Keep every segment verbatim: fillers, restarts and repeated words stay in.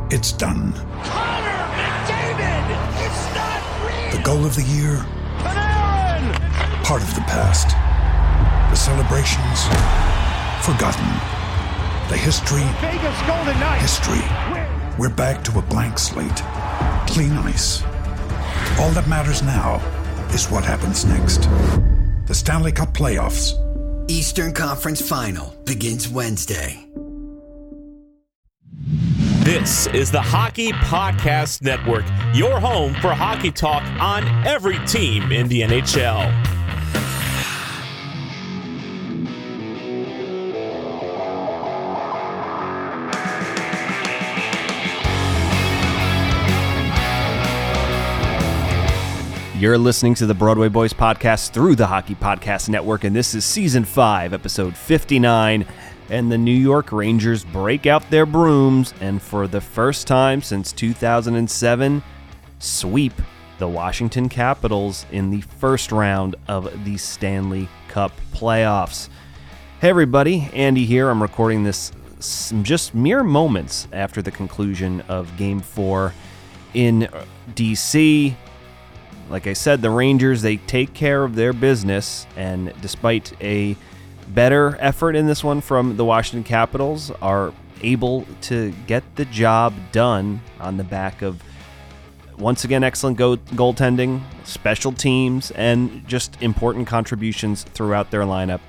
It's done. Connor McDavid! It's not real! The goal of the year? Panarin! Part of the past. The celebrations? Forgotten. The history? Vegas Golden Knights! History. We're back to a blank slate. Clean ice. All that matters now is what happens next. The Stanley Cup playoffs. Eastern Conference Final begins Wednesday. This is the Hockey Podcast Network, your home for hockey talk on every team in the N H L. You're listening to the Broadway Boys podcast through the Hockey Podcast Network, and this is Season five, Episode fifty-nine, and the New York Rangers break out their brooms, and for the first time since two thousand seven, sweep the Washington Capitals in the first round of the Stanley Cup playoffs. Hey everybody, Andy here. I'm recording this just mere moments after the conclusion of Game four in D C. Like I said, the Rangers, they take care of their business, and despite a better effort in this one from the Washington Capitals, are able to get the job done on the back of, once again, excellent go- goaltending, special teams, and just important contributions throughout their lineup.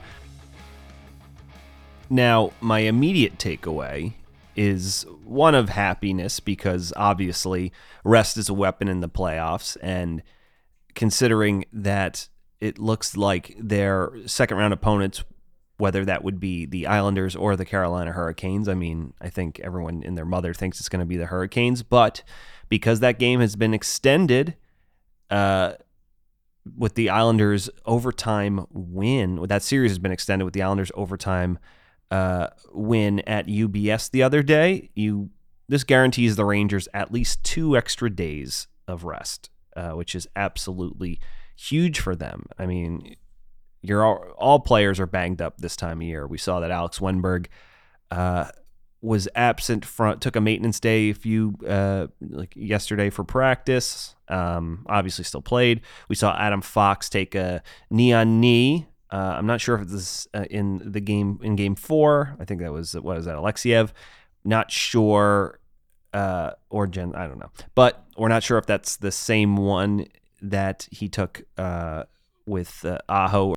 Now, my immediate takeaway is one of happiness, because obviously rest is a weapon in the playoffs, and considering that it looks like their second round opponents, whether that would be the Islanders or the Carolina Hurricanes, I mean, I think everyone and their mother thinks it's going to be the Hurricanes, but because that game has been extended uh, with the Islanders overtime win, that series has been extended with the Islanders overtime uh, win at U B S the other day, you this guarantees the Rangers at least two extra days of rest. Uh, which is absolutely huge for them. I mean, you're all, all players are banged up this time of year. We saw that Alex Wennberg uh, was absent from, took a maintenance day a few uh, like yesterday for practice. Um, obviously, still played. We saw Adam Fox take a knee on knee. Uh, I'm not sure if it was uh, in the game in Game Four. I think that was what was that Alexiev. Not sure. Uh, or Jen, I don't know, but we're not sure if that's the same one that he took uh, with uh, Aho.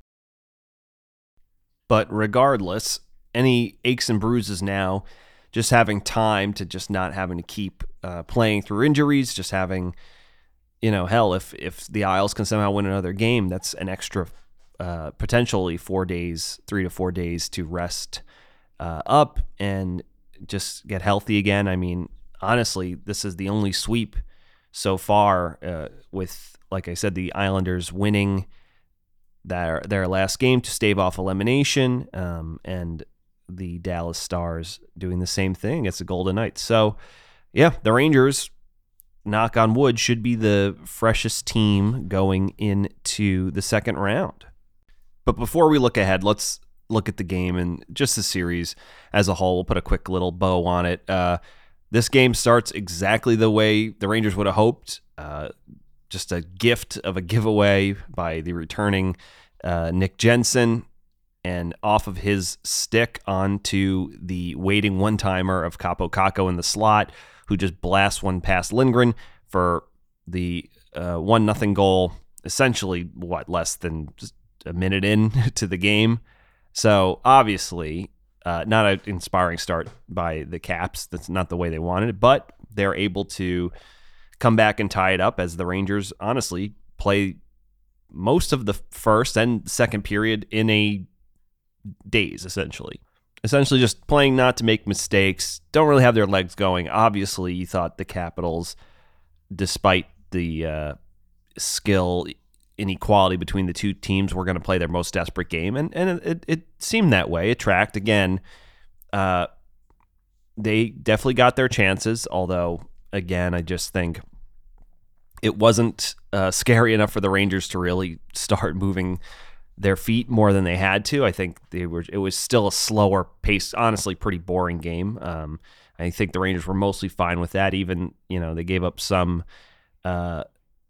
But regardless, any aches and bruises now, just having time to just not having to keep uh, playing through injuries, just having, you know, hell, if if the Isles can somehow win another game, that's an extra uh, potentially four days, three to four days to rest uh, up and just get healthy again. I mean, honestly, this is the only sweep so far uh, with, like I said, the Islanders winning their their last game to stave off elimination, um, and the Dallas Stars doing the same thing against the Golden Knights. So, yeah, the Rangers, knock on wood, should be the freshest team going into the second round. But before we look ahead, let's look at the game and just the series as a whole. We'll put a quick little bow on it. Uh, This game starts exactly the way the Rangers would have hoped. Uh, just a gift of a giveaway by the returning uh, Nick Jensen, and off of his stick onto the waiting one-timer of Capo Caco in the slot, who just blasts one past Lindgren for the uh, one nothing goal, essentially, what, less than just a minute in to the game. So, obviously, Uh, not an inspiring start by the Caps. That's not the way they wanted it, but they're able to come back and tie it up as the Rangers, honestly, play most of the first and second period in a daze, essentially. Essentially just playing not to make mistakes, don't really have their legs going. Obviously, you thought the Capitals, despite the uh, skill inequality between the two teams, were going to play their most desperate game, and and it, it seemed that way. It tracked again. Uh, they definitely got their chances, although again, I just think it wasn't uh, scary enough for the Rangers to really start moving their feet more than they had to. I think they were. It was still a slower pace, honestly, pretty boring game. Um, I think the Rangers were mostly fine with that. Even, you know, they gave up some, uh,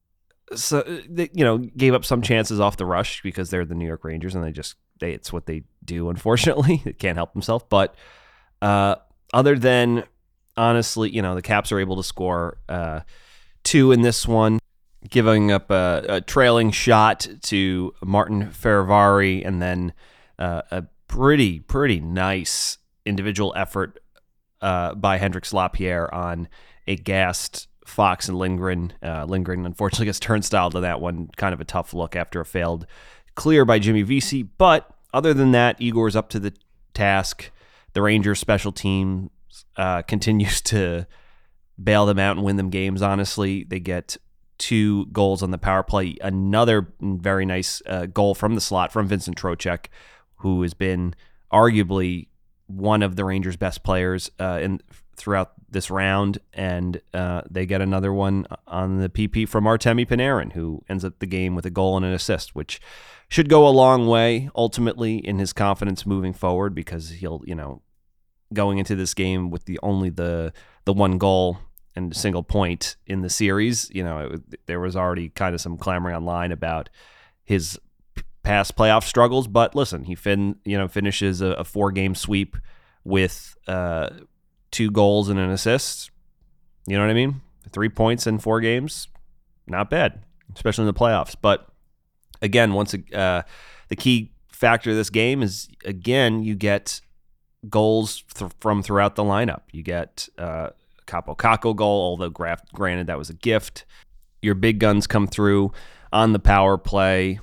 so they, you know, gave up some chances off the rush because they're the New York Rangers and they just, they, it's what they do, unfortunately. They can't help themselves. But uh, other than, honestly, you know, the Caps are able to score uh, two in this one, giving up a, a trailing shot to Martin Ferravari, and then uh, a pretty, pretty nice individual effort uh, by Hendrix Lapierre on a gassed Fox and Lindgren. Uh, Lindgren, unfortunately, gets turnstile to that one. Kind of a tough look after a failed clear by Jimmy Vesey. But other than that, Igor's up to the task. The Rangers special team uh, continues to bail them out and win them games, honestly. They get two goals on the power play. Another very nice uh, goal from the slot from Vincent Trocheck, who has been arguably one of the Rangers' best players uh, in throughout this round. And uh, they get another one on the P P from Artemi Panarin, who ends up the game with a goal and an assist, which should go a long way ultimately in his confidence moving forward, because he'll, you know, going into this game with the only the the one goal and a single point in the series, you know, it, there was already kind of some clamoring online about his past playoff struggles. But listen, he fin you know finishes a, a four game sweep with uh, two goals and an assist. You know what I mean? Three points in four games, not bad, especially in the playoffs. But again, once uh, the key factor of this game is, again, you get goals th- from throughout the lineup. You get uh, Capo Caco goal, although gra- granted that was a gift. Your big guns come through on the power play,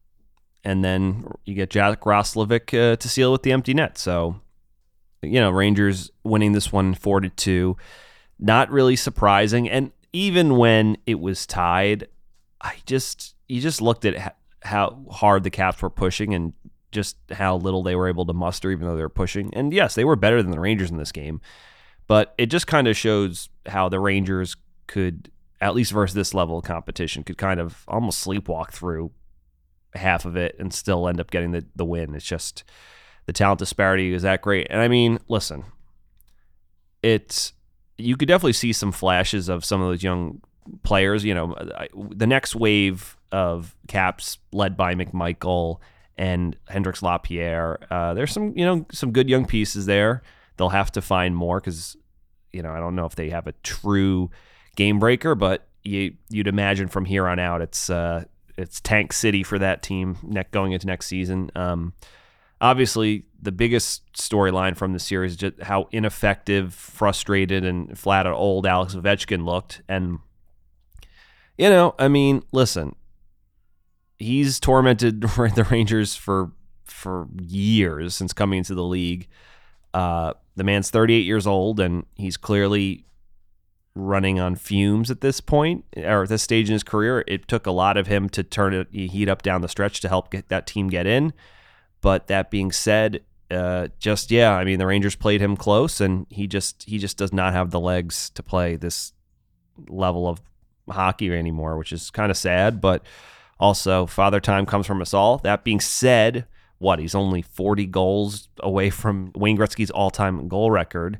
and then you get Jack Roslovic uh, to seal with the empty net. So, you know, Rangers winning this one four to two, not really surprising. And even when it was tied, I just you just looked at ha- how hard the Caps were pushing and just how little they were able to muster, even though they were pushing. And yes, they were better than the Rangers in this game, but it just kind of shows how the Rangers could, at least versus this level of competition, could kind of almost sleepwalk through half of it and still end up getting the, the win. It's just the talent disparity is that great. And I mean, listen, it's, you could definitely see some flashes of some of those young players. You know, the next wave of Caps led by McMichael and Hendrix Lapierre, uh, there's some, you know, some good young pieces there. They'll have to find more because, you know, I don't know if they have a true game breaker, but you, you'd imagine from here on out, it's uh, it's tank city for that team next, going into next season. Um, obviously, the biggest storyline from the series is just how ineffective, frustrated, and flat out old Alex Ovechkin looked. And, you know, I mean, listen, he's tormented the Rangers for for years since coming into the league. Uh, the man's thirty-eight years old, and he's clearly running on fumes at this point, or at this stage in his career. It took a lot of him to turn it, heat up down the stretch to help get that team get in. But that being said, uh, just yeah, I mean, the Rangers played him close, and he just he just does not have the legs to play this level of hockey anymore, which is kind of sad. But also, Father Time comes from us all. That being said, what, he's only forty goals away from Wayne Gretzky's all-time goal record.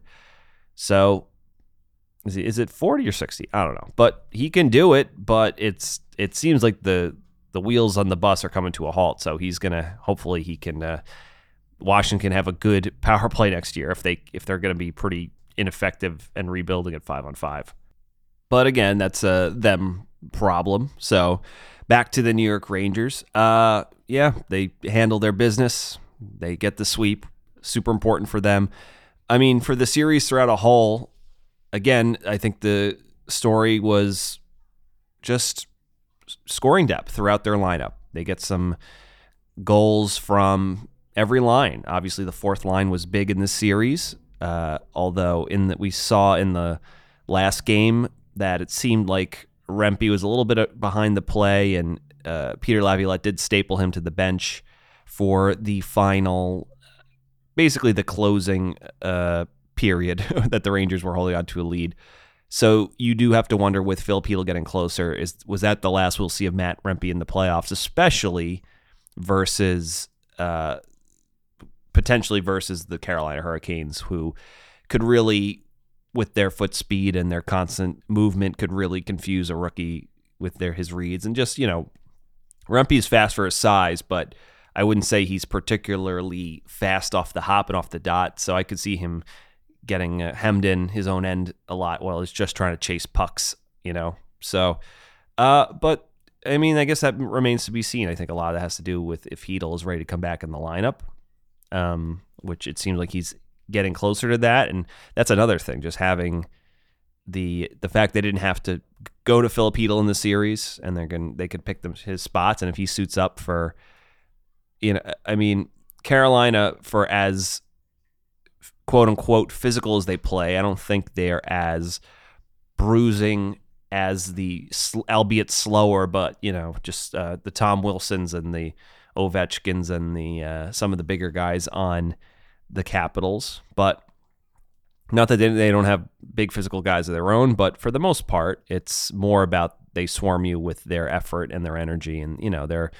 So is it, is it forty or sixty? I don't know. But he can do it, but it's it seems like the the wheels on the bus are coming to a halt. So he's going to, hopefully he can, uh, Washington can have a good power play next year if, they, if they're going to be pretty ineffective and rebuilding at five on five. But again, that's a them problem. So back to the New York Rangers. Uh, yeah, they handle their business. They get the sweep. Super important for them. I mean, for the series throughout a whole, again, I think the story was just scoring depth throughout their lineup. They get some goals from every line. Obviously, the fourth line was big in this series, uh, although in that we saw in the last game that it seemed like Rempe was a little bit behind the play, and uh, Peter Laviolette did staple him to the bench for the final, basically the closing uh, period that the Rangers were holding on to a lead. So you do have to wonder, with Phil Peel getting closer, is was that the last we'll see of Matt Rempe in the playoffs, especially versus uh, potentially versus the Carolina Hurricanes, who could really with their foot speed and their constant movement could really confuse a rookie with their his reads. And just, you know, Rempe is fast for his size, but I wouldn't say he's particularly fast off the hop and off the dot. So I could see him getting uh, hemmed in his own end a lot while he's just trying to chase pucks, you know. So, uh, but I mean, I guess that remains to be seen. I think a lot of that has to do with if Hedl is ready to come back in the lineup, um, which it seems like he's getting closer to that. And that's another thing, just having the the fact they didn't have to go to Filip Hedl in the series, and they're going they could pick them his spots. And if he suits up for, you know, I mean, Carolina, for as quote unquote physical as they play, I don't think they're as bruising as the, albeit slower, but, you know, just uh, the Tom Wilsons and the Ovechkins and the uh, some of the bigger guys on the Capitals. But not that they, they don't have big physical guys of their own, but for the most part, it's more about they swarm you with their effort and their energy. And, you know, they're,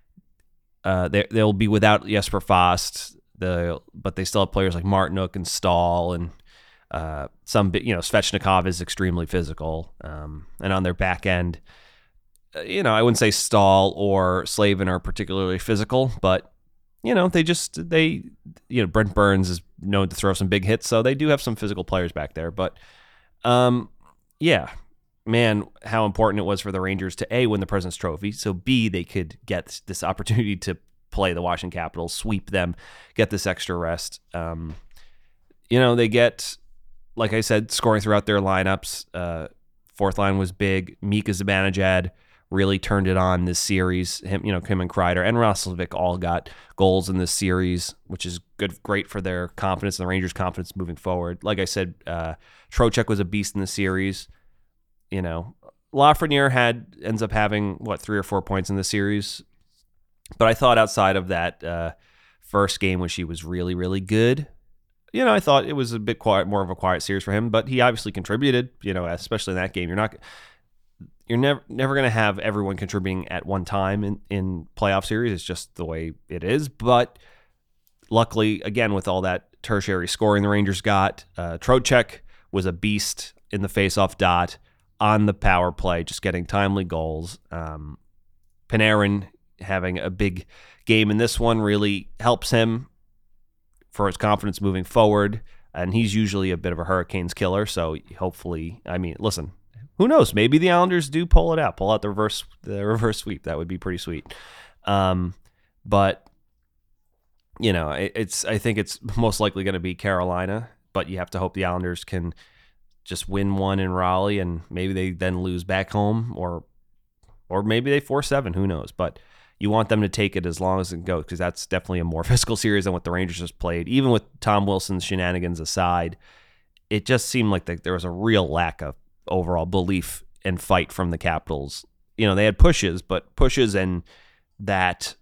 uh, they, they'll be without Jesper Fast, the, but they still have players like Martinook and Stahl and Uh, some, you know, Svechnikov is extremely physical, um, and on their back end, uh, you know, I wouldn't say Stahl or Slavin are particularly physical, but, you know, they just, they, you know, Brent Burns is known to throw some big hits, so they do have some physical players back there. But, um, yeah, man, how important it was for the Rangers to A, win the President's Trophy, so B, they could get this opportunity to play the Washington Capitals, sweep them, get this extra rest. Um, you know, they get, like I said, scoring throughout their lineups. Uh, fourth line was big. Mika Zibanejad really turned it on this series. Him, you know, him and Kreider and Roslovic all got goals in this series, which is good, great for their confidence and the Rangers' confidence moving forward. Like I said, uh, Trocheck was a beast in the series. You know, Lafreniere had ends up having what three or four points in the series, but I thought outside of that uh, first game when she was really, really good. You know, I thought it was a bit quiet, more of a quiet series for him, but he obviously contributed, you know, especially in that game. You're not, you're never never going to have everyone contributing at one time in, in playoff series. It's just the way it is. But luckily, again, with all that tertiary scoring the Rangers got, uh, Trocheck was a beast in the faceoff dot, on the power play, just getting timely goals. Um, Panarin having a big game in this one really helps him for his confidence moving forward, and he's usually a bit of a Hurricanes killer, so hopefully, I mean, listen, who knows? Maybe the Islanders do pull it out, pull out the reverse the reverse sweep. That would be pretty sweet. Um, but, you know, it, it's I think it's most likely going to be Carolina, but you have to hope the Islanders can just win one in Raleigh, and maybe they then lose back home, or or maybe they four seven, who knows? But you want them to take it as long as it goes, because that's definitely a more physical series than what the Rangers just played. Even with Tom Wilson's shenanigans aside, it just seemed like the, there was a real lack of overall belief and fight from the Capitals. You know, they had pushes, but pushes and that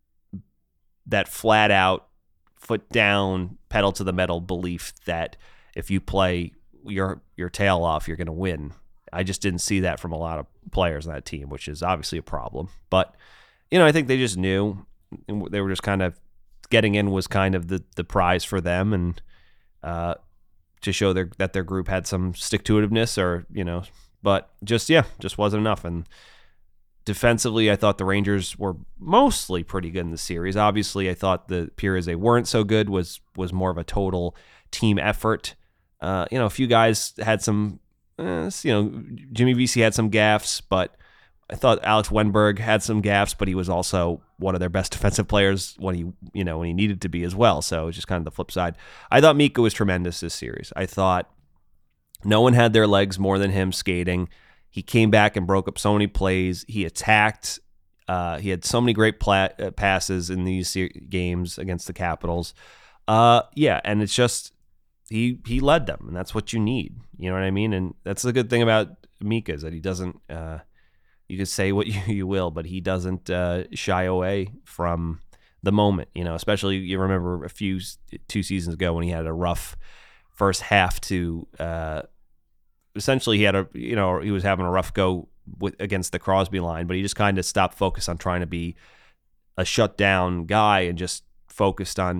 that flat out, foot down, pedal to the metal belief that if you play your your tail off, you're going to win. I just didn't see that from a lot of players on that team, which is obviously a problem. But you know, I think they just knew they were just kind of getting in was kind of the, the prize for them, and uh, to show their that their group had some stick-to-itiveness, or you know, but just yeah, just wasn't enough. And defensively, I thought the Rangers were mostly pretty good in the series. Obviously, I thought the periods they weren't so good was was more of a total team effort. Uh, you know, a few guys had some, uh, you know, Jimmy Vesey had some gaffes, but I thought Alex Wenberg had some gaffes, but he was also one of their best defensive players when he, you know, when he needed to be as well. So it's just kind of the flip side. I thought Mika was tremendous this series. I thought no one had their legs more than him skating. He came back and broke up so many plays. He attacked. Uh, he had so many great pla- uh, passes in these se- games against the Capitals. Uh, yeah, and it's just he he led them, and that's what you need. You know what I mean? And that's the good thing about Mika, is that he doesn't. Uh, You can say what you, you will, but he doesn't uh, shy away from the moment, you know, especially you remember a few, two seasons ago when he had a rough first half to, uh, essentially he had a, you know, he was having a rough go with against the Crosby line, but he just kind of stopped focus on trying to be a shutdown guy and just focused on just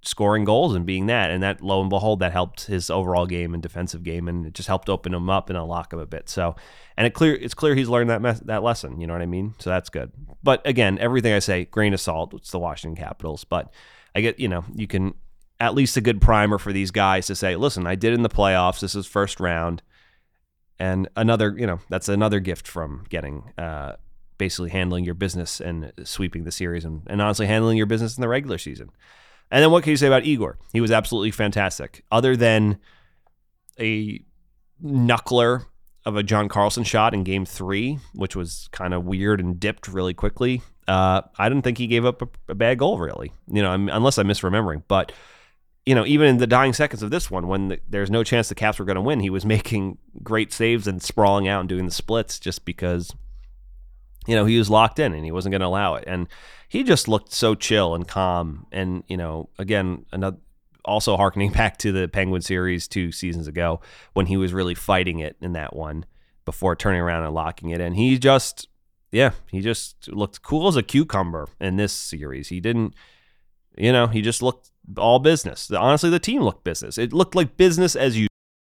scoring goals and being that. And that, lo and behold, that helped his overall game and defensive game, and it just helped open him up and unlock him a bit. So, and it clear it's clear he's learned that mes- that lesson. You know what I mean? So that's good. But again, everything I say, grain of salt. It's the Washington Capitals, but I get, you know, you can at least a good primer for these guys to say, listen, I did in the playoffs. This is first round, and another, you know, that's another gift from getting. Uh, basically handling your business and sweeping the series and, and honestly handling your business in the regular season. And then what can you say about Igor? He was absolutely fantastic. Other than a knuckler of a John Carlson shot in game three, which was kind of weird and dipped really quickly, uh, I didn't think he gave up a, a bad goal, really. You know, unless I'm misremembering. But, you know, even in the dying seconds of this one, when the, there's no chance the Caps were going to win, he was making great saves and sprawling out and doing the splits just because, you know, he was locked in and he wasn't going to allow it. And he just looked so chill and calm. And, you know, again, another, also hearkening back to the Penguin series two seasons ago when he was really fighting it in that one before turning around and locking it in. He just, yeah, he just looked cool as a cucumber in this series. He didn't, you know, he just looked all business. Honestly, the team looked business. It looked like business as usual.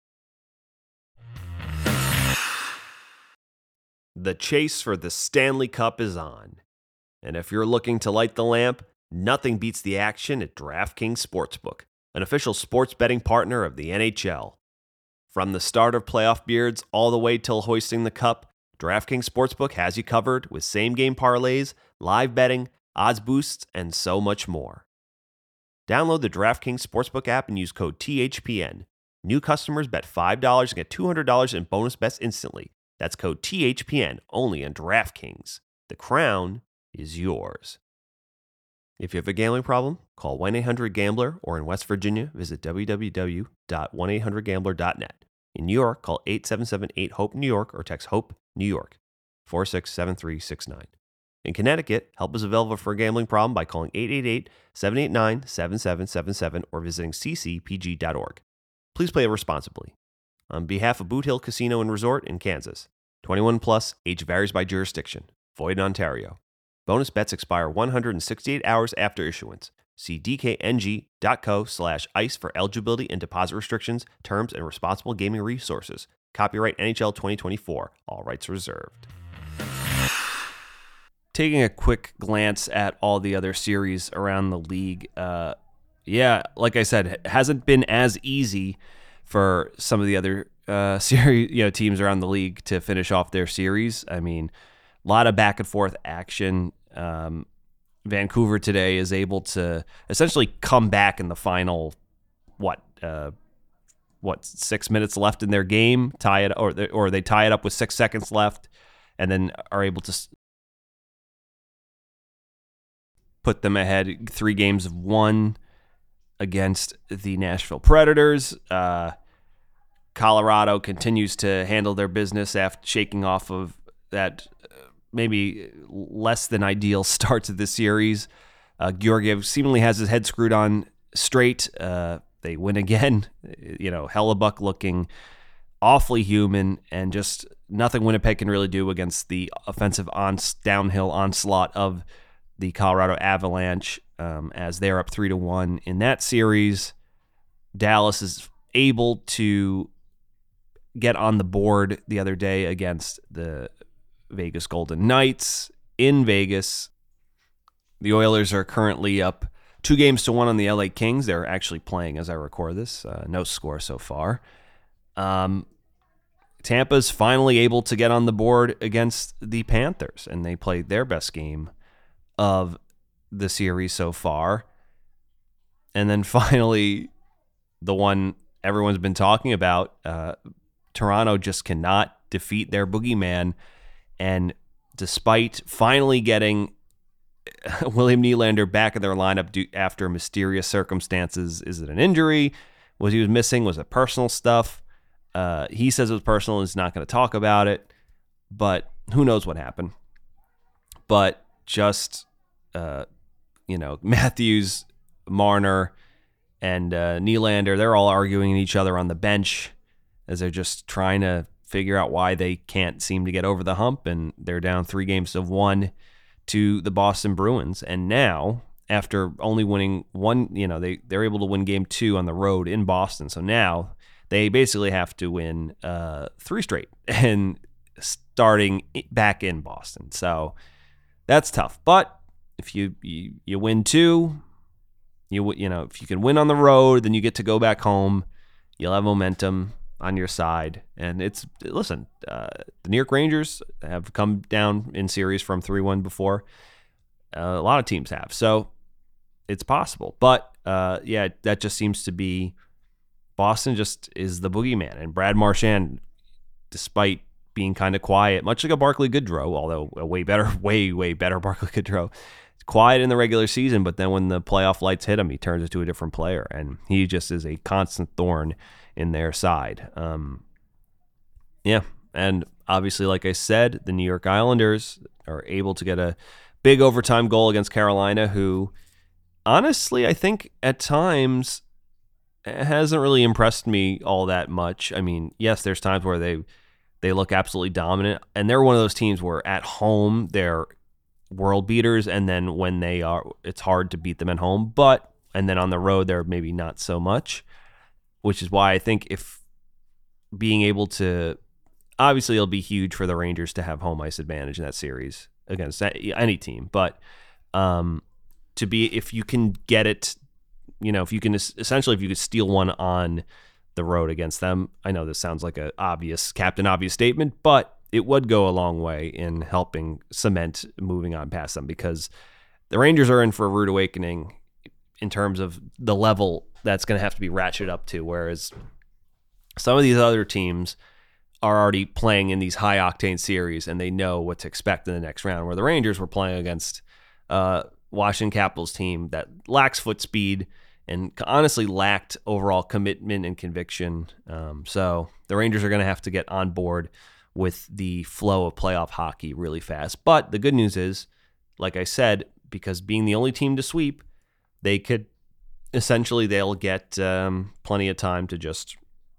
The chase for the Stanley Cup is on. And if you're looking to light the lamp, nothing beats the action at DraftKings Sportsbook, an official sports betting partner of the N H L. From the start of playoff beards all the way till hoisting the cup, DraftKings Sportsbook has you covered with same-game parlays, live betting, odds boosts, and so much more. Download the DraftKings Sportsbook app and use code T H P N. New customers bet five dollars and get two hundred dollars in bonus bets instantly. That's code T H P N only on DraftKings. The crown is yours. If you have a gambling problem, call one eight hundred gambler or in West Virginia, visit w w w dot one eight hundred gambler dot net. In New York, call eight seven seven eight HOPE New York or text HOPE New York four six seven three six nine. In Connecticut, help is available for a gambling problem by calling eight eight eight, seven eight nine, seven seven seven seven or visiting c c p g dot org. Please play responsibly. On behalf of Boot Hill Casino and Resort in Kansas, twenty-one plus, age varies by jurisdiction. Void in Ontario. Bonus bets expire one hundred sixty-eight hours after issuance. See d k n g dot co slash ice for eligibility and deposit restrictions, terms, and responsible gaming resources. Copyright N H L twenty twenty-four. All rights reserved. Taking a quick glance at all the other series around the league, uh, yeah, like I said, it hasn't been as easy for some of the other uh, series, you know, teams around the league to finish off their series. I mean, a lot of back and forth action. Um, Vancouver today is able to essentially come back in the final, what, uh, what six minutes left in their game, tie it, or they, or they tie it up with six seconds left, and then are able to put them ahead three games of one against the Nashville Predators. Uh, Colorado continues to handle their business after shaking off of that maybe less than ideal start to this series. Uh, Georgiev seemingly has his head screwed on straight. Uh, they win again. You know, Hellebuck looking awfully human, and just nothing Winnipeg can really do against the offensive on downhill onslaught of the Colorado Avalanche, um, as they're up three to one in that series. Dallas is able to get on the board the other day against the Vegas Golden Knights in Vegas. The Oilers are currently up two games to one on the L A Kings. They're actually playing as I record this. Uh, no score so far. Um, Tampa's finally able to get on the board against the Panthers, and they played their best game of the series so far. And then finally, the one everyone's been talking about, uh, Toronto just cannot defeat their boogeyman. And despite finally getting William Nylander back in their lineup due, after mysterious circumstances, is it an injury? Was he was missing? Was it personal stuff? Uh, he says it was personal and he's not going to talk about it, but who knows what happened. But just, uh, you know, Matthews, Marner, and uh, Nylander, they're all arguing each other on the bench as they're just trying to figure out why they can't seem to get over the hump, and they're down three games to one to the Boston Bruins. And now, after only winning one, you know, they, they're able to win game two on the road in Boston. So now they basically have to win uh, three straight and starting back in Boston. So that's tough. But if you, you, you win two, you, you know, if you can win on the road, then you get to go back home. You'll have momentum on your side. And it's, listen, uh, the New York Rangers have come down in series from three one before. Uh, a lot of teams have. So it's possible. But, uh, yeah, that just seems to be Boston just is the boogeyman. And Brad Marchand, despite being kind of quiet, much like a Barclay Goodrow, although a way better, way, way better Barclay Goodrow, quiet in the regular season, but then when the playoff lights hit him, he turns into a different player. And he just is a constant thorn in their side. Um, yeah, and obviously, like I said, the New York Islanders are able to get a big overtime goal against Carolina, who honestly, I think at times hasn't really impressed me all that much. I mean, yes, there's times where they they look absolutely dominant, and they're one of those teams where at home they're world beaters, and then when they are, it's hard to beat them at home. But and then on the road, they're maybe not so much, which is why I think if being able to, obviously it'll be huge for the Rangers to have home ice advantage in that series against any team, but um, to be, if you can get it, you know, if you can essentially, if you could steal one on the road against them, I know this sounds like a obvious Captain Obvious statement, but it would go a long way in helping cement moving on past them, because the Rangers are in for a rude awakening in terms of the level that's going to have to be ratcheted up to, whereas some of these other teams are already playing in these high-octane series and they know what to expect in the next round, where the Rangers were playing against uh, Washington Capitals team that lacks foot speed and honestly lacked overall commitment and conviction. Um, so the Rangers are going to have to get on board with the flow of playoff hockey really fast. But the good news is, like I said, because being the only team to sweep, they could essentially, they'll get um, plenty of time to just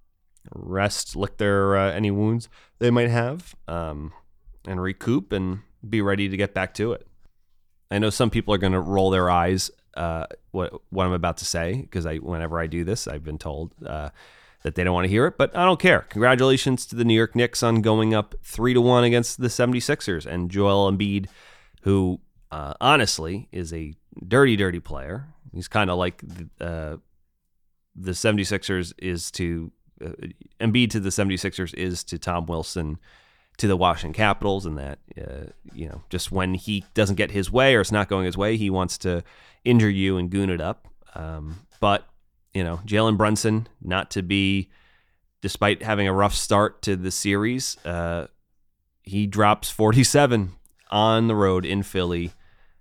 rest, lick their uh, any wounds they might have, um, and recoup and be ready to get back to it. I know some people are going to roll their eyes uh, what what I'm about to say, because I whenever I do this, I've been told uh, that they don't want to hear it, but I don't care. Congratulations to the New York Knicks on going up three to one against the seventy-sixers, and Joel Embiid, who uh, honestly is a dirty, dirty player. He's kind of like uh, the seventy-sixers is to uh, Embiid to the seventy-sixers is to Tom Wilson to the Washington Capitals, and that uh, you know, just when he doesn't get his way or it's not going his way, he wants to injure you and goon it up. Um, but you know, Jalen Brunson, not to be, despite having a rough start to the series, uh, he drops forty-seven on the road in Philly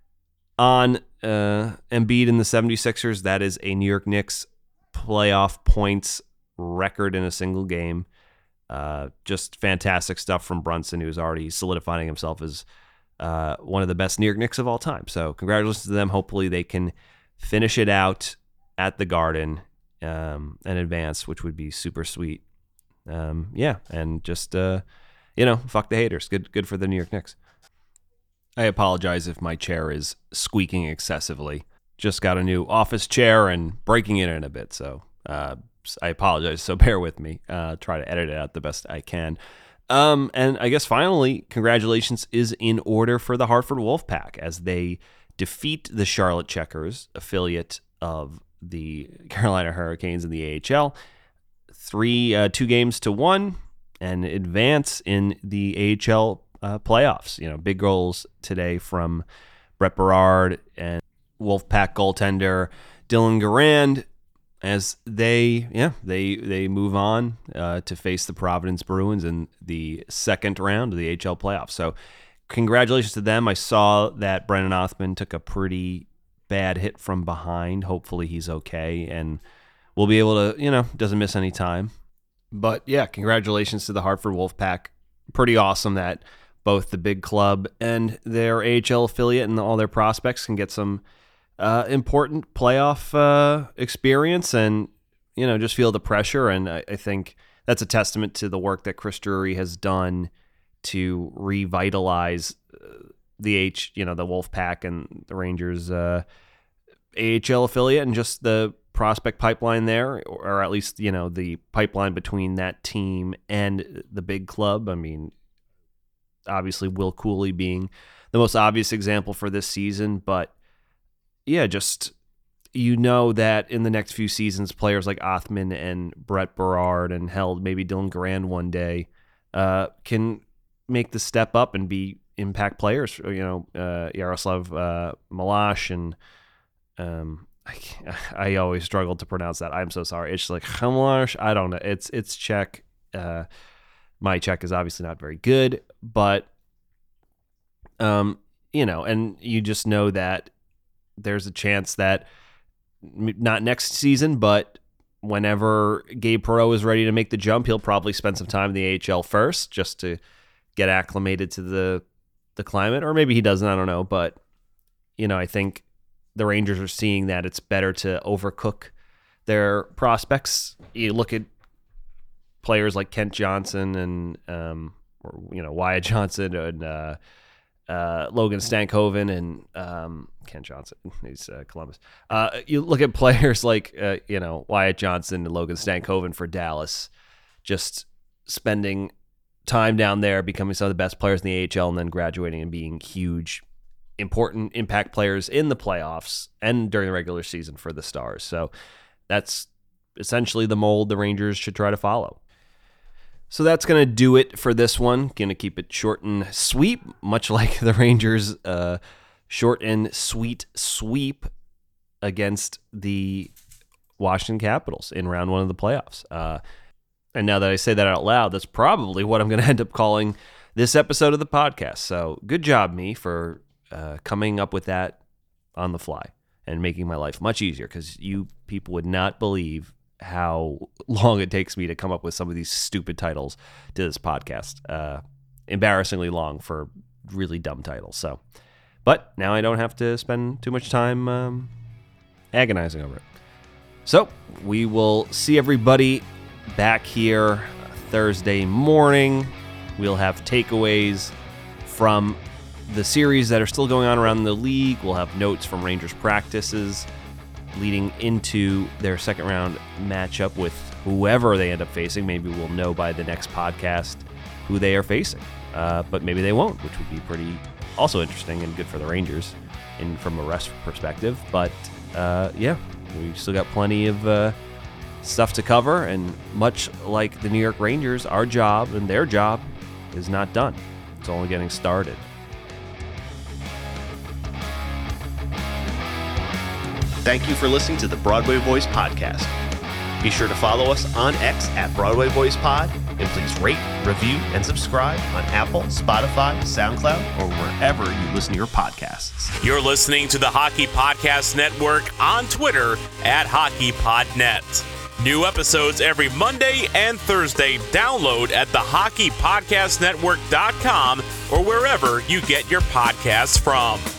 on uh, Embiid and the seventy-sixers. That is a New York Knicks playoff points record in a single game. Uh, just fantastic stuff from Brunson, who's already solidifying himself as uh, one of the best New York Knicks of all time. So congratulations to them. Hopefully they can finish it out at the Garden um, and advance, which would be super sweet. Um, yeah, and just, uh, you know, fuck the haters. Good, good for the New York Knicks. I apologize if my chair is squeaking excessively. Just got a new office chair and breaking it in a bit, so uh, I apologize. So bear with me. Uh, try to edit it out the best I can. Um, and I guess finally, congratulations is in order for the Hartford Wolfpack as they defeat the Charlotte Checkers, affiliate of the Carolina Hurricanes in the A H L, three, uh, two games to one, and advance in the A H L uh, playoffs. You know, big goals today from Brett Berard and Wolfpack goaltender Dylan Garand as they, yeah, they they move on uh, to face the Providence Bruins in the second round of the A H L playoffs. So, congratulations to them. I saw that Brennan Othman took a pretty bad hit from behind. Hopefully he's okay and we'll be able to, you know, doesn't miss any time. But yeah, congratulations to the Hartford Wolfpack. Pretty awesome that both the big club and their A H L affiliate and all their prospects can get some uh, important playoff uh, experience and, you know, just feel the pressure. And I, I think that's a testament to the work that Chris Drury has done to revitalize uh, the H, you know, the Wolfpack and the Rangers uh, A H L affiliate and just the prospect pipeline there, or at least, you know, the pipeline between that team and the big club. I mean, obviously Will Cooley being the most obvious example for this season, but yeah, just, you know that in the next few seasons, players like Othman and Brett Berard and hell, maybe Dylan Garand one day uh, can make the step up and be impact players. You know, uh, Yaroslav uh, Malash and um, I, I always struggle to pronounce that. I'm so sorry. It's like Malash. I don't know. It's it's Czech. Uh, my Czech is obviously not very good, but um, you know, and you just know that there's a chance that not next season, but whenever Gabe Perreault is ready to make the jump, he'll probably spend some time in the A H L first just to get acclimated to the the climate, or maybe he doesn't, I don't know. But, you know, I think the Rangers are seeing that it's better to overcook their prospects. You look at players like Kent Johnson and, um, or, you know, Wyatt Johnson and uh, uh, Logan Stankoven and um, Kent Johnson, he's uh, Columbus. Uh, you look at players like, uh, you know, Wyatt Johnson and Logan Stankoven for Dallas, just spending time down there, becoming some of the best players in the A H L, and then graduating and being huge, important impact players in the playoffs and during the regular season for the Stars. So that's essentially the mold the Rangers should try to follow. So that's going to do it for this one. Going to keep it short and sweet, much like the Rangers' uh, short and sweet sweep against the Washington Capitals in round one of the playoffs. Uh, and now that I say that out loud, that's probably what I'm going to end up calling this episode of the podcast. So good job, me, for uh, coming up with that on the fly and making my life much easier, because you people would not believe how long it takes me to come up with some of these stupid titles to this podcast. Uh, embarrassingly long for really dumb titles. So, but now I don't have to spend too much time um, agonizing over it. So we will see everybody back here Thursday morning. We'll have takeaways from the series that are still going on around the league. We'll have notes from Rangers practices leading into their second round matchup with whoever they end up facing. Maybe we'll know by the next podcast who they are facing, uh, but maybe they won't, which would be pretty also interesting and good for the Rangers and from a rest perspective. But uh, yeah, we still got plenty of uh, stuff to cover, and much like the New York Rangers, our job and their job is not done. It's only getting started. Thank you for listening to the Broadway Boys Podcast. Be sure to follow us on X at Broadway Boys Pod, and please rate, review, and subscribe on Apple, Spotify, SoundCloud, or wherever you listen to your podcasts. You're listening to the Hockey Podcast Network on Twitter at HockeyPodNet. New episodes every Monday and Thursday. Download at the hockey podcast network dot com or wherever you get your podcasts from.